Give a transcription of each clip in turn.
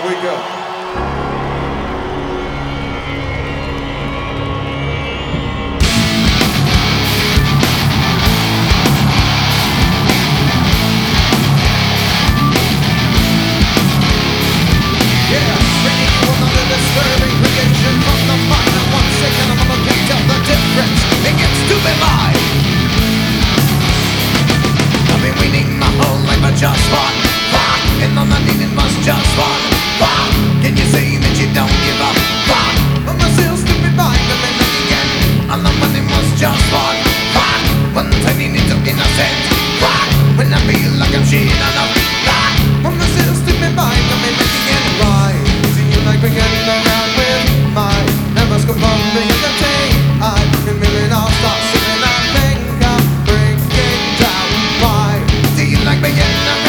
we go. Just one fuck, and all I needed was just one fuck. Can you say that you don't give up? Fuck, but my sales to be buying them and then again. All the money was just one fuck, one tiny little innocent fuck. When I feel like I'm shitting on a fuck, but my sales to be buying them and then again. Why do you like beginning around with my nervous component in the day? I can really not stop singing. I think I'm breaking down. Why do you like beginning?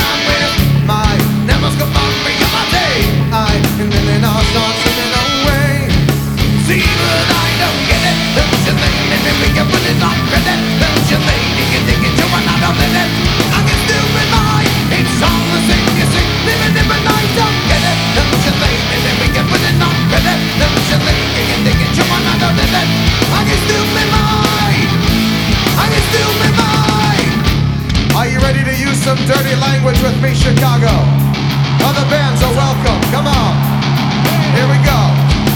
Are you ready to use some dirty language with me, Chicago? Other bands are welcome. Come on. Here we go.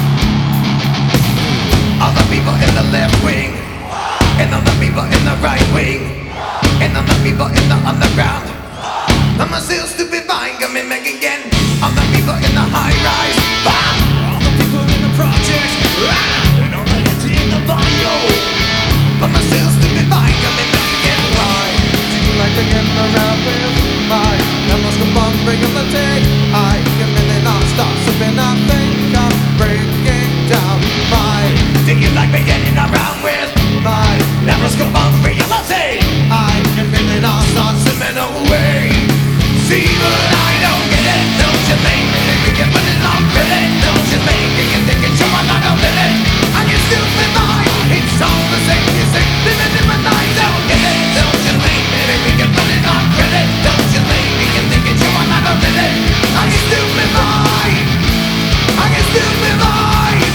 All the people in the left wing, and all the people in the right wing, and all the people in the underground. I'm a still stupid vine coming back again. All the people in the high rise, all the people in the projects, and all the kids in the bio. I'm a still stupid vine coming back again. Why do you like to get around with my nervous component in the day? I can really not stop sipping. I think I'm breaking down. Why do you like me getting around with my nervous component in the day? I can really not stop sipping away. See, but I don't get it. Don't you think that we can put it on credit? Don't you think you can think it? Sure, I'm not a minute. I can still be mine. It's all the same. You say, living in my night. Don't get it. Don't you think that we can put it on credit? Don't you think you can think it? Sure, I'm not a minute. I can still be mine. I can still be mine.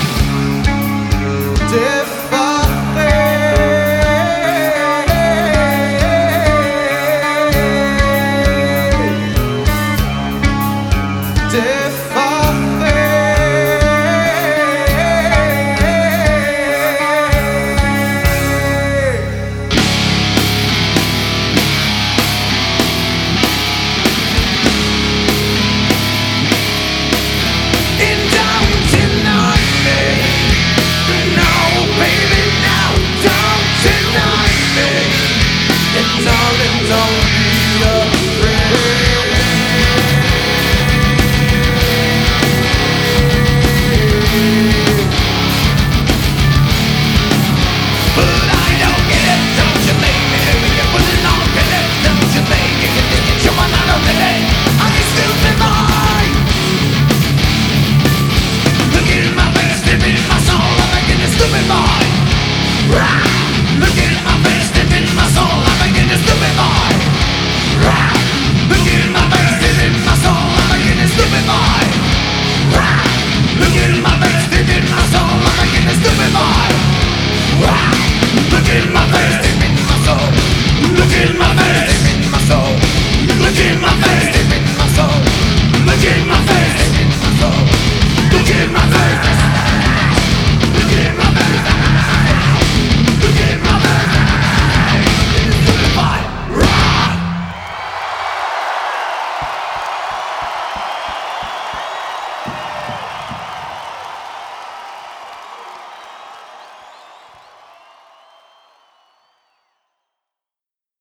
It's all